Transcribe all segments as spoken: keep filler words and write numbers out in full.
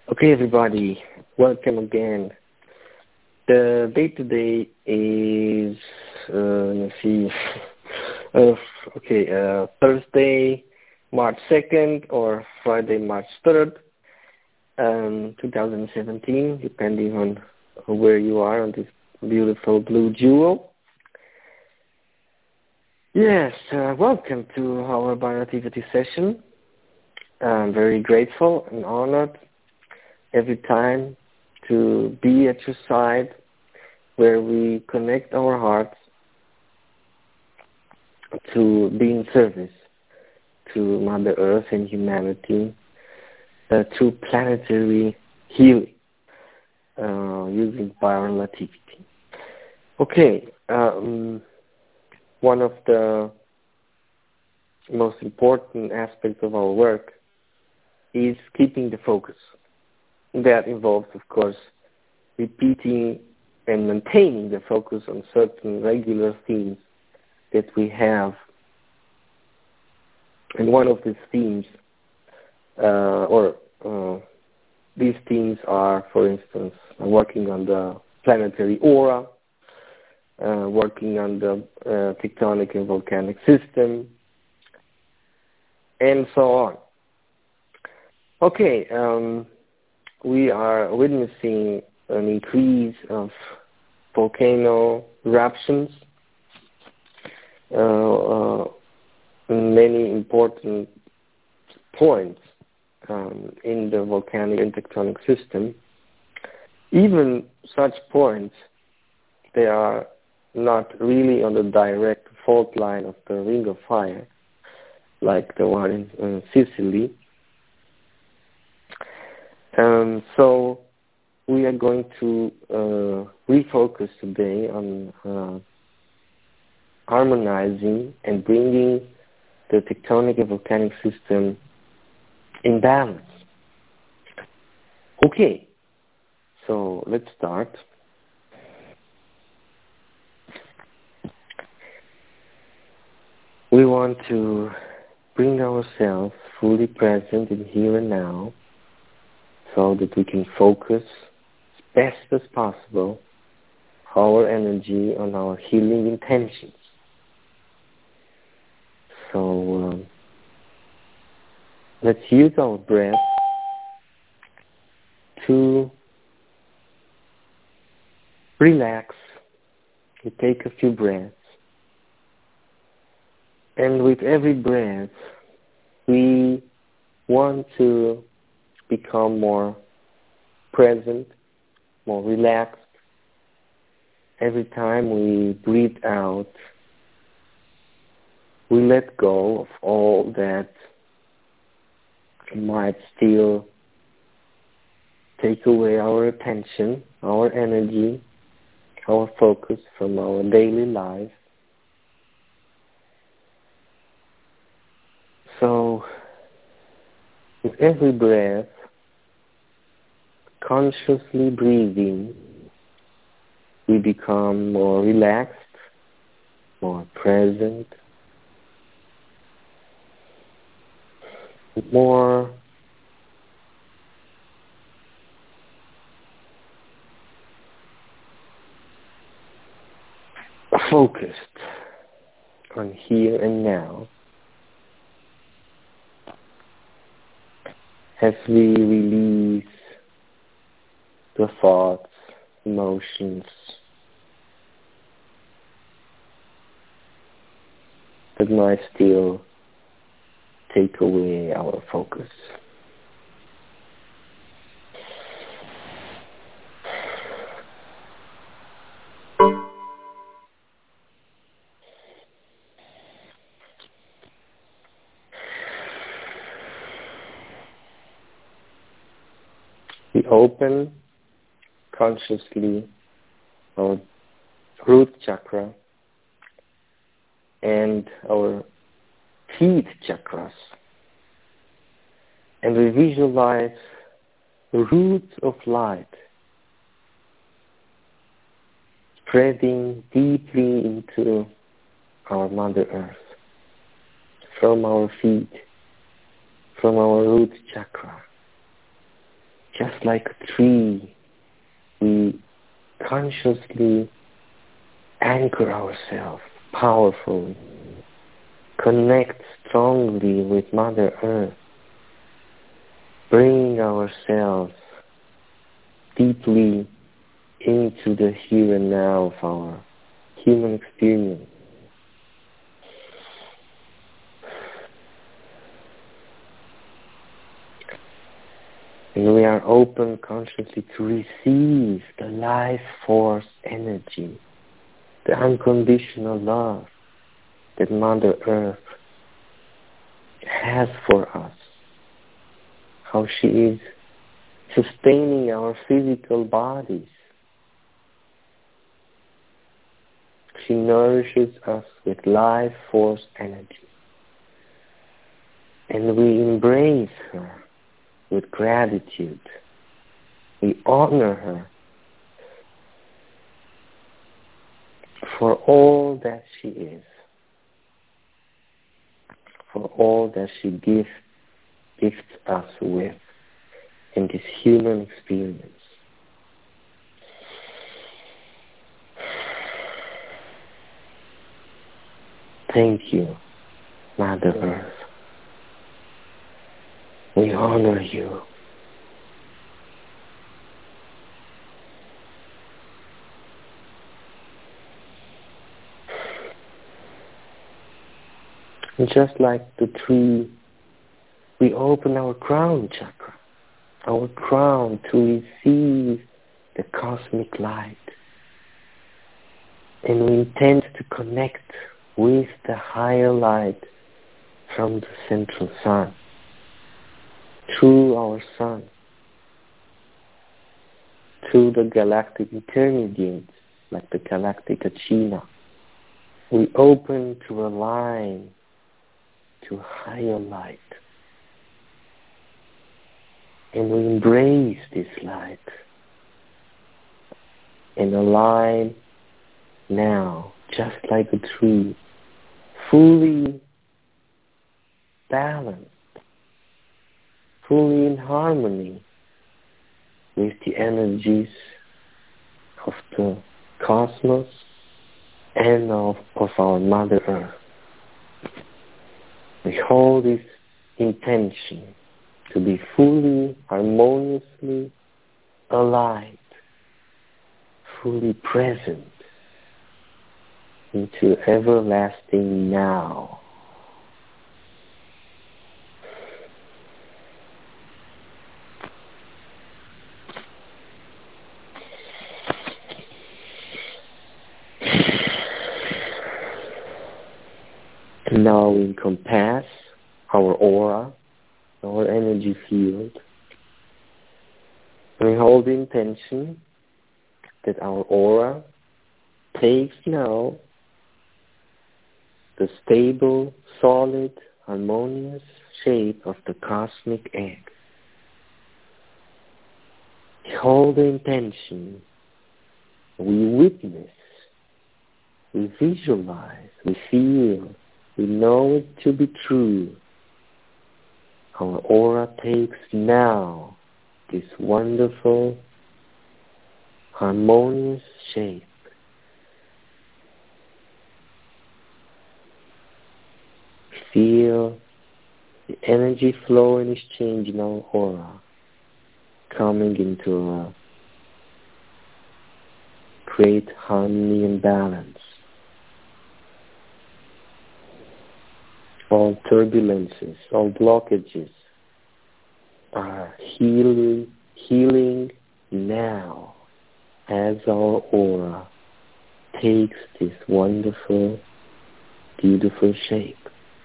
Okay, everybody, welcome again. The date today is, uh, let's see, uh, okay, uh, Thursday, March second or Friday, March third, um, two thousand seventeen, depending on where you are on this beautiful blue jewel. Yes, uh, welcome to our Bionativity session. I'm very grateful and honored every time to be at your side, where we connect our hearts to be in service to Mother Earth and humanity, uh, to planetary healing uh, using Bionativity. Okay, um, one of the most important aspects of our work is keeping the focus. That involves, of course, repeating and maintaining the focus on certain regular themes that we have. And one of these themes, uh, or uh, these themes are, for instance, working on the planetary aura, uh, working on the uh, tectonic and volcanic system, and so on. Okay, um, we are witnessing an increase of volcano eruptions, uh, uh, many important points um, in the volcanic and tectonic system. Even such points, they are not really on the direct fault line of the Ring of Fire, like the one in, in Sicily. Um, so we are going to uh, refocus today on uh, harmonizing and bringing the tectonic and volcanic system in balance. Okay, so let's start. We want to bring ourselves fully present in here and now, so that we can focus as best as possible our energy on our healing intentions. So um, let's use our breath to relax. We take a few breaths, and with every breath we want to become more present, more relaxed. Every time we breathe out, we let go of all that might still take away our attention, our energy, our focus from our daily life. So, with every breath, consciously breathing, we become more relaxed, more present, more focused on here and now, as we release the thoughts, emotions that might still take away our focus. We open consciously our root chakra and our feet chakras, and we visualize the roots of light spreading deeply into our Mother Earth, from our feet, from our root chakra. Just like a tree, we consciously anchor ourselves powerfully, connect strongly with Mother Earth, bringing ourselves deeply into the here and now of our human experience. And we are open consciously to receive the life force energy, the unconditional love that Mother Earth has for us. How she is sustaining our physical bodies. She nourishes us with life force energy. And we embrace her with gratitude. We honor her for all that she is, for all that she gives, gifts us with in this human experience. Thank you, Mother Earth. We honor you. And just like the tree, we open our crown chakra, our crown, to receive the cosmic light. And we intend to connect with the higher light from the central sun, through our sun, through the galactic intermediates, like the galactic Achina. We open to align to higher light. And we embrace this light and align now, just like a tree, fully balanced, fully in harmony with the energies of the cosmos and of, of our Mother Earth. We hold this intention to be fully, harmoniously aligned, fully present into everlasting now. And now we encompass our aura, our energy field. We hold the intention that our aura takes now the stable, solid, harmonious shape of the cosmic egg. We hold the intention, we witness, we visualize, we feel, we know it to be true. Our aura takes now this wonderful, harmonious shape. Feel the energy flow and exchange in our aura, coming into a great harmony and balance. All turbulences, all blockages are healing, healing now as our aura takes this wonderful, beautiful shape.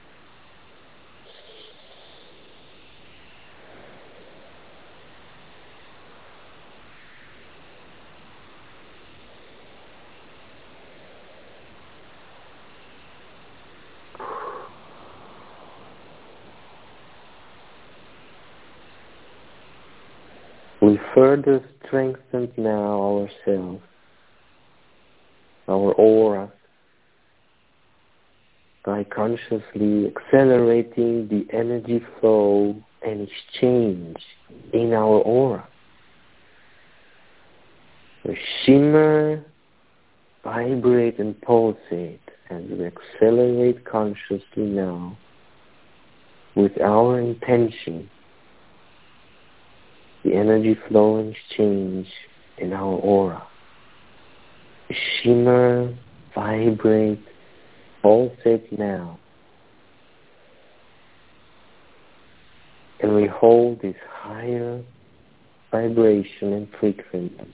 We further strengthen now ourselves, our aura, by consciously accelerating the energy flow and exchange in our aura. We shimmer, vibrate and pulsate as we accelerate consciously now with our intention, the energy flow and exchange in our aura. We shimmer, vibrate, pulsate now. And we hold this higher vibration and frequency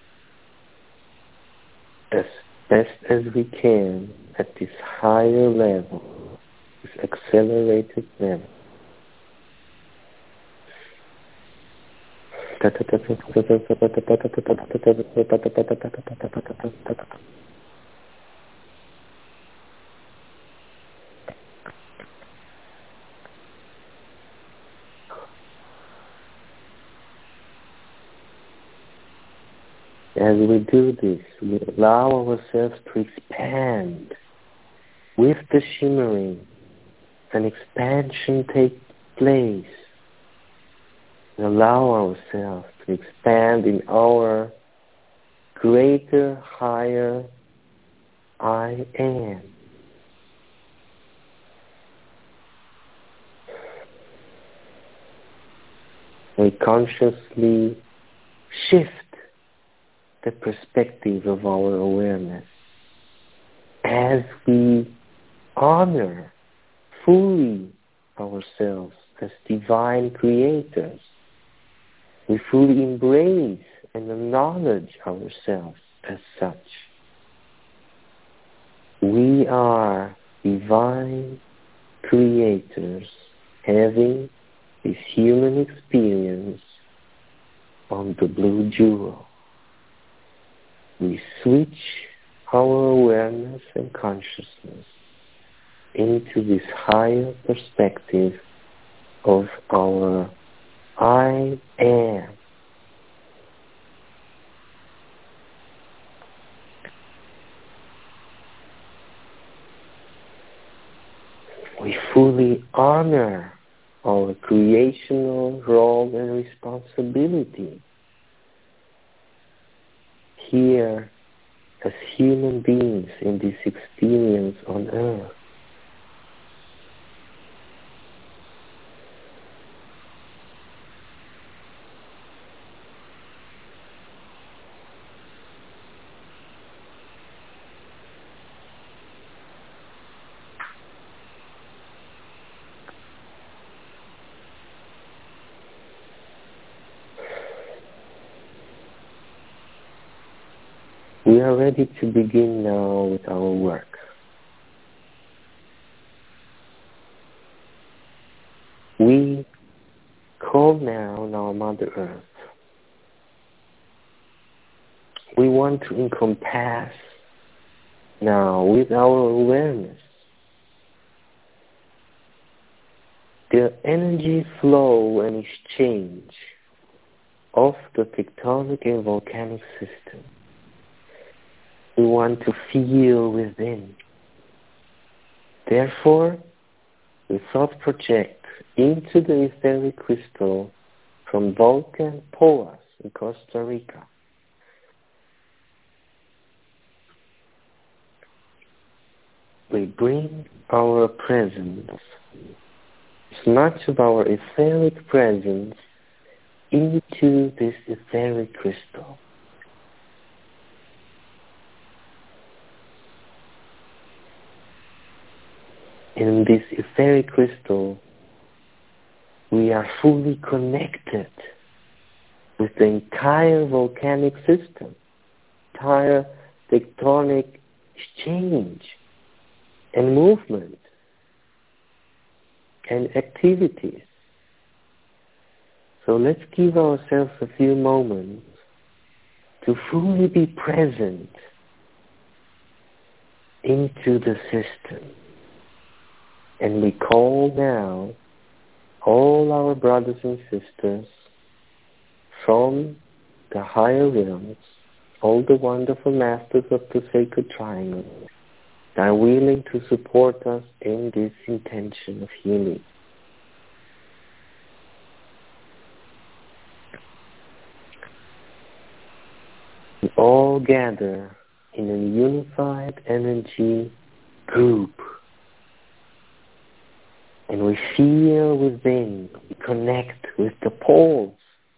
as best as we can at this higher level, this accelerated level. As we do this, we allow ourselves to expand with the shimmering. An expansion takes place. We allow ourselves to expand in our greater, higher I am. We consciously shift the perspective of our awareness as we honor fully ourselves as divine creators. We fully embrace and acknowledge ourselves as such. We are divine creators having this human experience on the blue jewel. We switch our awareness and consciousness into this higher perspective of our I am. We fully honor our creational role and responsibility here as human beings in this experience on earth. We are ready to begin now with our work. We call now on our Mother Earth. We want to encompass now with our awareness the energy flow and exchange of the tectonic and volcanic system. We want to feel within. Therefore, we thought project into the etheric crystal from Volcan Poas in Costa Rica. We bring our presence, as much of our etheric presence, into this etheric crystal. In this etheric crystal, we are fully connected with the entire volcanic system, entire tectonic exchange and movement and activities. So let's give ourselves a few moments to fully be present into the system. And we call now all our brothers and sisters from the higher realms, all the wonderful masters of the sacred triangle, that are willing to support us in this intention of healing. We all gather in a unified energy group. And we feel within, we connect with the poles,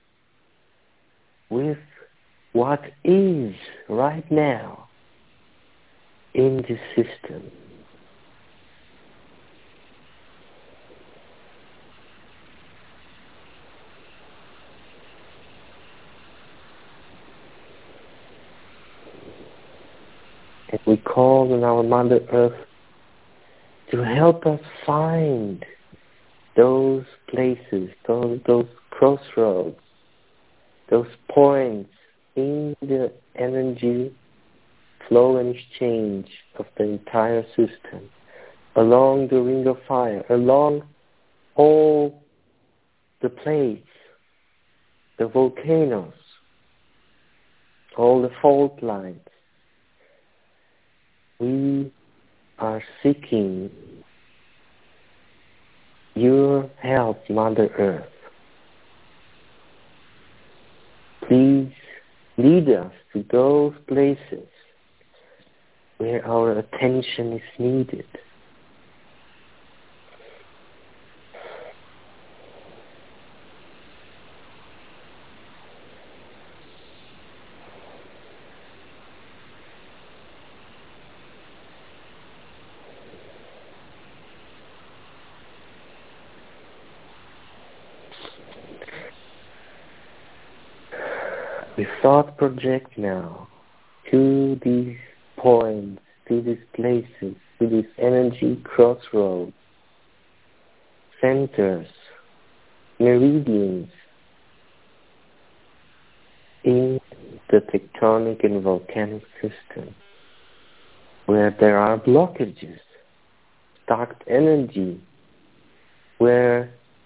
with what is right now in this system. And we call on our Mother Earth to help us find those places, those, those crossroads, those points in the energy flow and exchange of the entire system, along the ring of fire, along all the plates, the volcanoes, all the fault lines. We are seeking your help, Mother Earth. Please lead us to those places where our attention is needed. We thought project now to these points, to these places, to these energy crossroads, centers, meridians in the tectonic and volcanic system, where there are blockages, stacked energy, where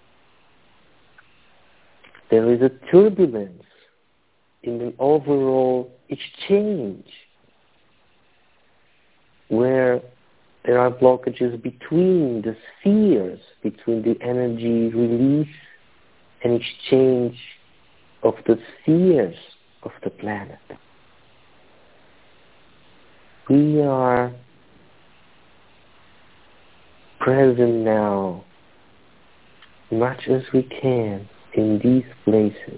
there is a turbulence in the overall exchange, where there are blockages between the spheres, between the energy release and exchange of the spheres of the planet. We are present now, much as we can, in these places.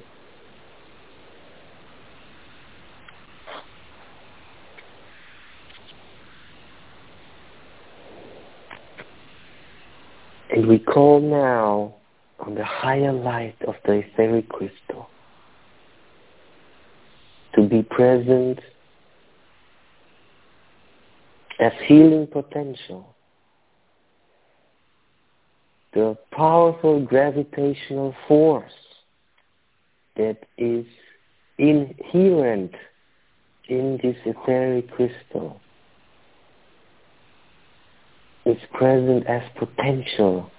And we call now on the higher light of the etheric crystal to be present as healing potential, the powerful gravitational force that is inherent in this etheric crystal is present as potential.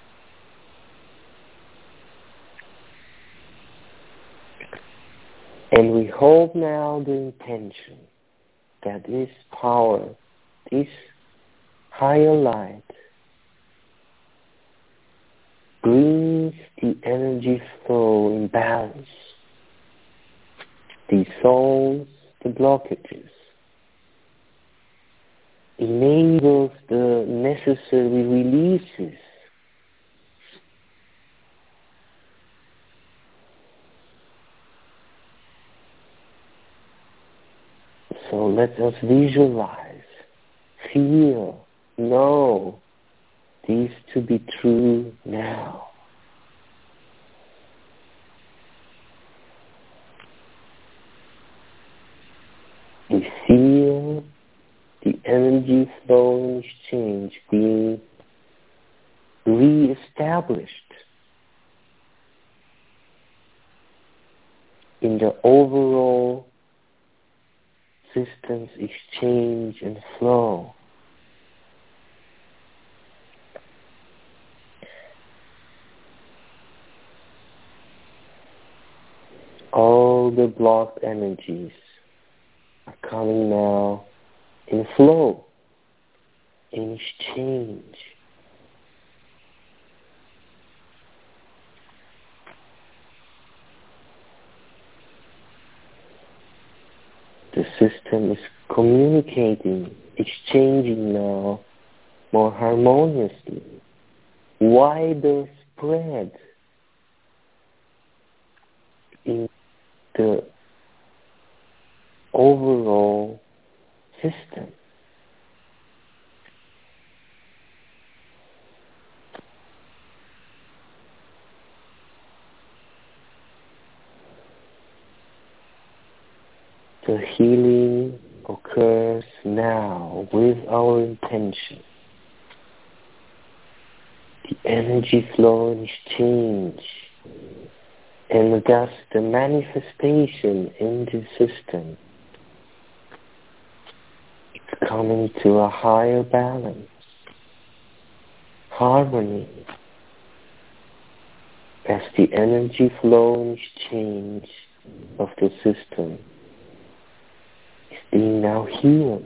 And we hold now the intention that this power, this higher light, brings the energy flow in balance, dissolves the blockages, enables the necessary releases, so let us visualize, feel, know these to be true now. We feel the energy flow and exchange being re-established in the overall system's exchange and flow. All the blocked energies are coming now in flow, in exchange. The the system is communicating, exchanging now more harmoniously, wider spread in the overall system. The healing occurs now with our intention. The energy flow and exchange, and thus the manifestation in the system, is coming to a higher balance, harmony, as the energy flow and exchange of the system is being now healed,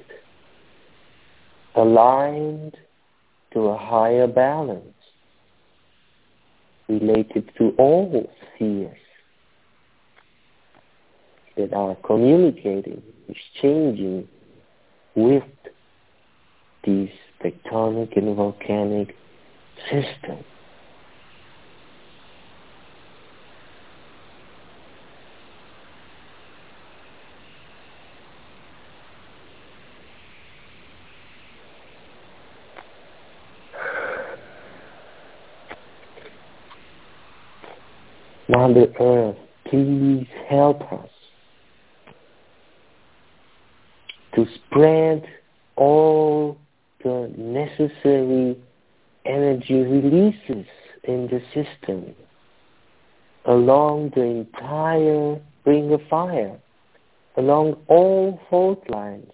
aligned to a higher balance, related to all spheres that are communicating, exchanging with these tectonic and volcanic systems. Mother Earth, please help us to spread all the necessary energy releases in the system along the entire ring of fire, along all fault lines.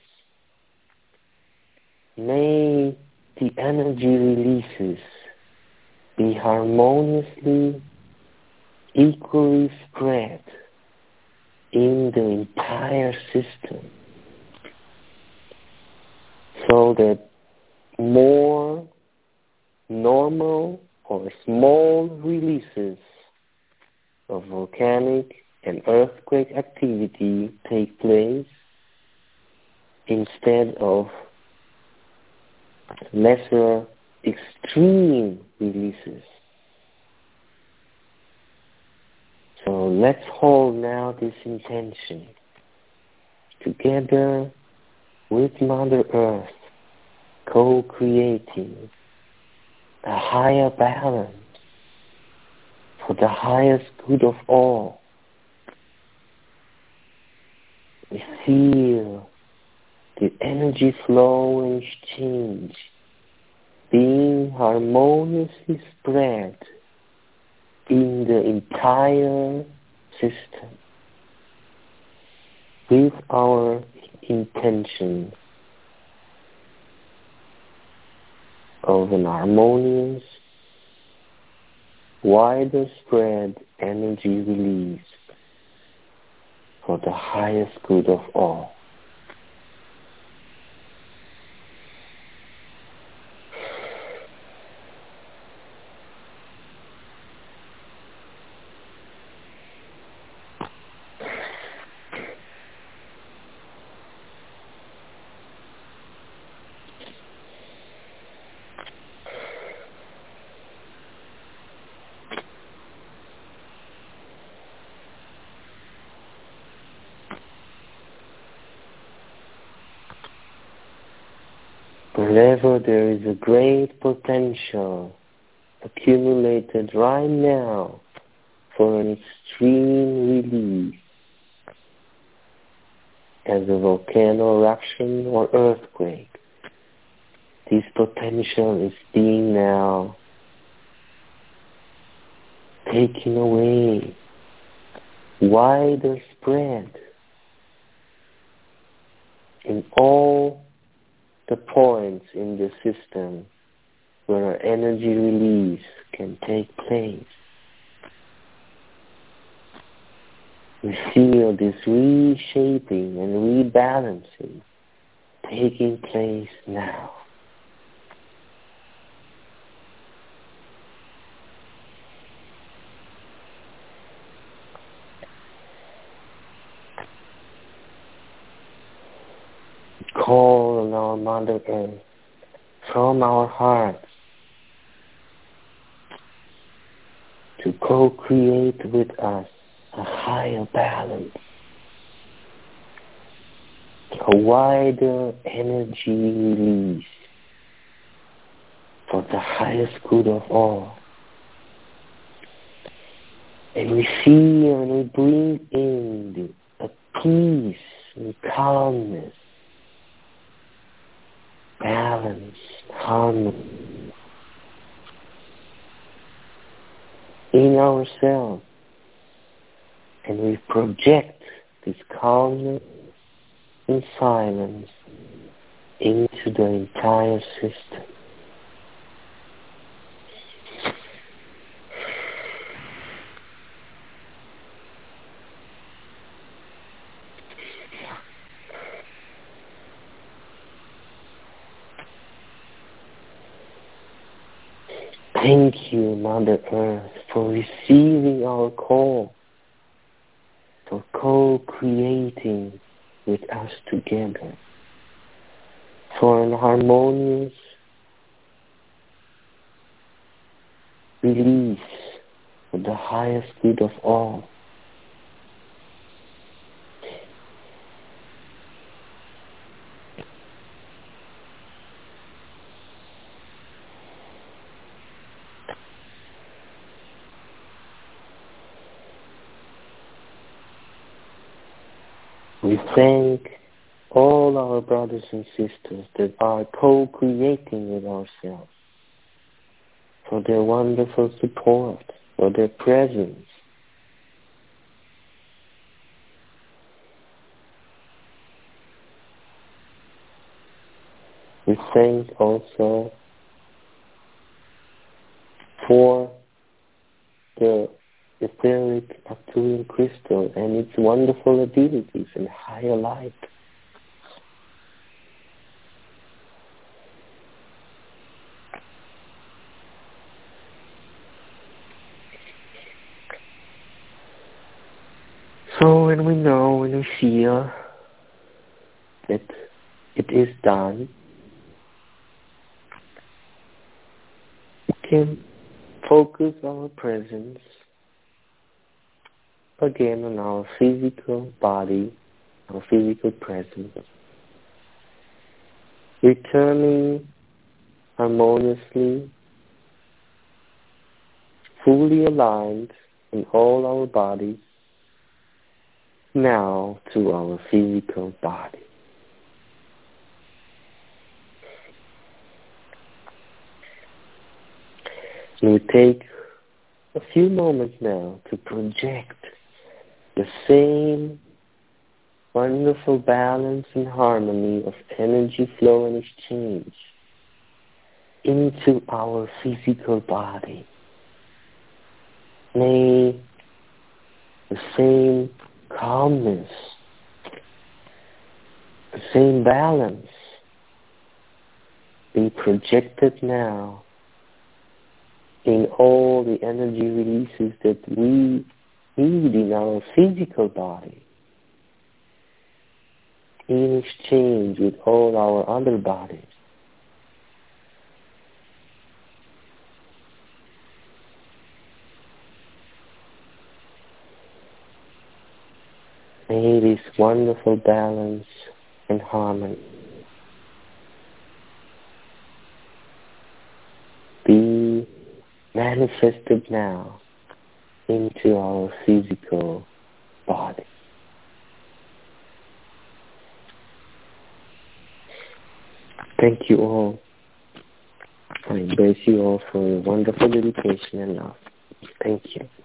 May the energy releases be harmoniously, equally spread in the entire system, so that more normal or small releases of volcanic and earthquake activity take place instead of lesser extreme releases. So let's hold now this intention together with Mother Earth, co-creating a higher balance for the highest good of all. We feel the energy flow and exchange being harmoniously spread in the entire system with our intention of an harmonious, wider spread energy release for the highest good of all. Wherever there is a great potential accumulated right now for an extreme release, as a volcano eruption or earthquake, this potential is being now taken away, wider spread in all the points in the system where energy release can take place. We feel this reshaping and rebalancing taking place now. call on our Mother Earth from our hearts to co-create with us a higher balance, a wider energy release for the highest good of all. And we feel and we bring in the, a peace and calmness, balance, harmony in ourselves. And we project this calmness and silence into the entire system. Thank you, Mother Earth, for receiving our call, for co-creating with us together, for an harmonious release for the highest good of all. We thank all our brothers and sisters that are co-creating with ourselves for their wonderful support, for their presence. We thank also for the etheric Arcturian crystal and its wonderful abilities in higher light. So when we know, when we feel that it is done, we can focus our presence again on our physical body, our physical presence, returning harmoniously, fully aligned in all our bodies, now to our physical body. We take a few moments now to project the same wonderful balance and harmony of energy flow and exchange into our physical body. May the same calmness, the same balance be projected now in all the energy releases that we need in our physical body, in exchange with all our other bodies. May this wonderful balance and harmony be manifested now into our physical body. Thank you all. I embrace you all for your wonderful dedication and love. Thank you.